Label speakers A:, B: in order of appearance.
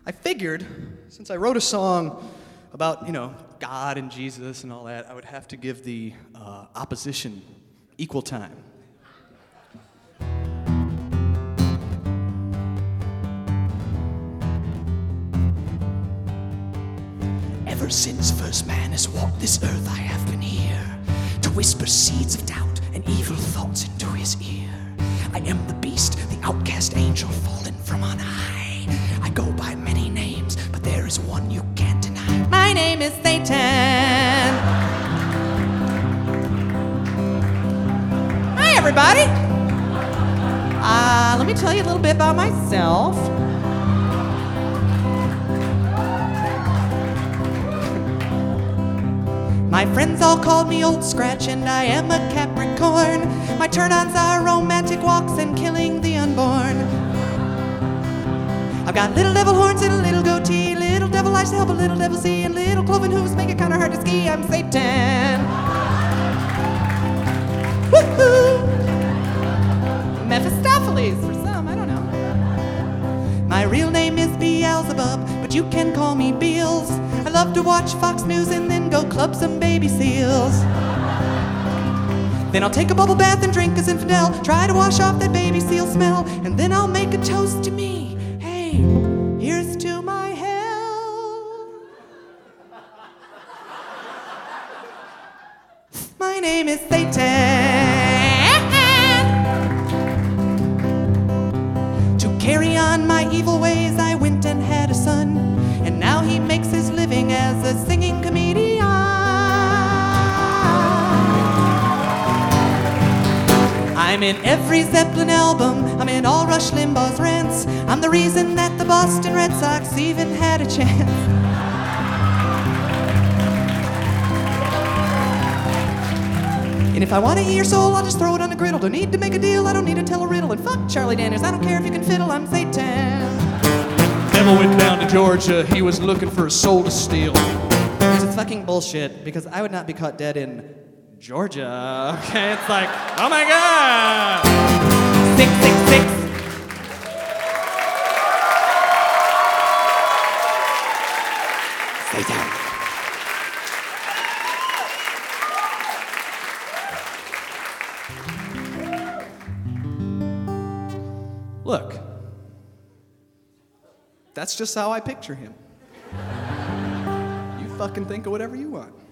A: I figured, since I wrote a song about, God and Jesus and all that, I would have to give the opposition equal time. Ever since first man has walked this earth, I have been here to whisper seeds of doubt and evil thoughts into his ear. I am the beast, the outcast angel fallen from on high. I go by many names, but there is one you can't deny. My name is Satan. Hi, everybody. Let me tell you a little bit about myself. My friends all called me Old Scratch, and I am a Capricorn. My turn-ons are romantic walks and killing the unborn. I've got little devil horns and a little goatee, little devil eyes to help a little devil see, and little cloven hooves make it kind of hard to ski. I'm Satan. Woohoo! Mephistopheles for some, I don't know. My real name is Beelzebub, but you can call me Beals. I love to watch Fox News and then go club some baby seals. Then I'll take a bubble bath and drink as infidel, try to wash off that baby seal smell, and then I'll make a toast to me. Hey, here's to my hell. My name is Satan. To carry on my evil ways, I went and had a son, and now he makes his living as a singing comedian. I'm in every Zeppelin album, I'm in all Rush Limbaugh's rants. I'm the reason that the Boston Red Sox even had a chance. And if I want to eat your soul, I'll just throw it on the griddle. Don't need to make a deal, I don't need to tell a riddle. And fuck Charlie Daniels, I don't care if you can fiddle, I'm Satan.
B: Devil went down to Georgia, he was looking for a soul to steal.
A: Which is fucking bullshit, because I would not be caught dead in Georgia. Okay, it's like, oh my god! 666. Satan. Look, that's just how I picture him. You fucking think of whatever you want.